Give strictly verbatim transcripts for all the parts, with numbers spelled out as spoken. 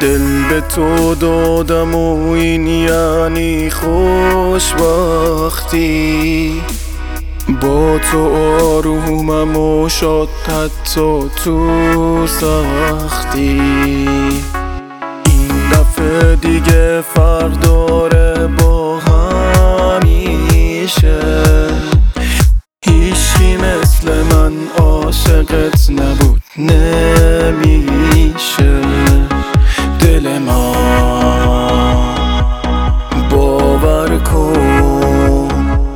دل به تو دادم و این یعنی خوشبختی. با تو آرومم و شاد حتی تو سختی. این دفعه دیگه فرق داره با همیشه. هیچی مثل من عاشقت نبود نمیشه. دل من باور کن،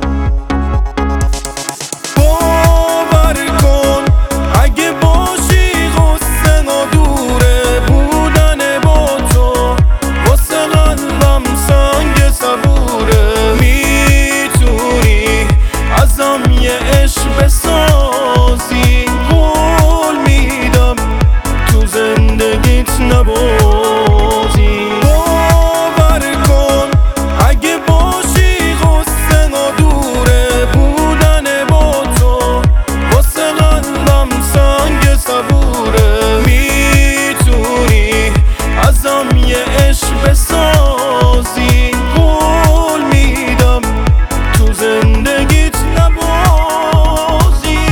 باور کن اگه باشی غصه ندوره بودن با تو واسه قلبم سنگ صبوره. میتونی ازم یه عشق بسازی، قول میدم تو زندگیت نبازی. باور کن اگه باشی غصه ندوره بودن با تو واسه قلبم سنگ صبوره. میتونی ازم یه عشق بسازی، قول میدم تو زندگیت نبازی.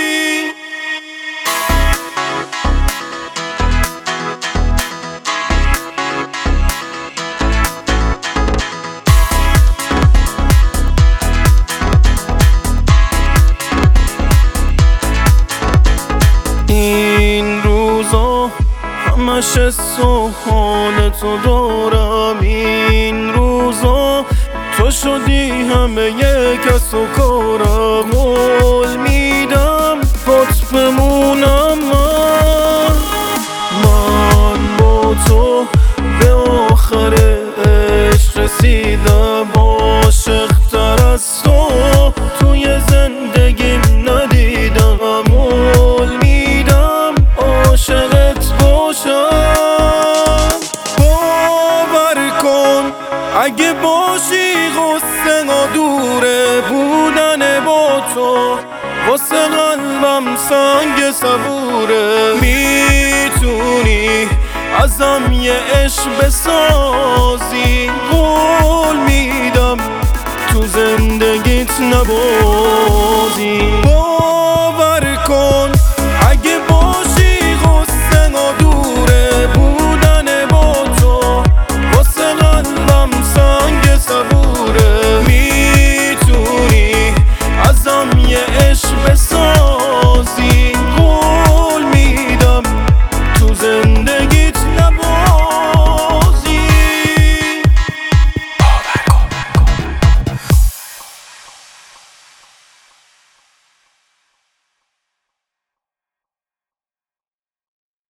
این روزا همش سوال تو دارم. این روزا تو شدی همه یک کس و کارم. قول میدم بات بمونم من. من با تو به آخر عشق رسیدم. عاشق تر از تو توی زندگیم ندیدم. قول میدم عاشقت باشم. باور کن اگه باشی غصه ندوره بودن با تو واسه قلبم سنگ صبوره. میتونی ازم یه عشق بسازی، قول میدم تو زندگیت نبازی.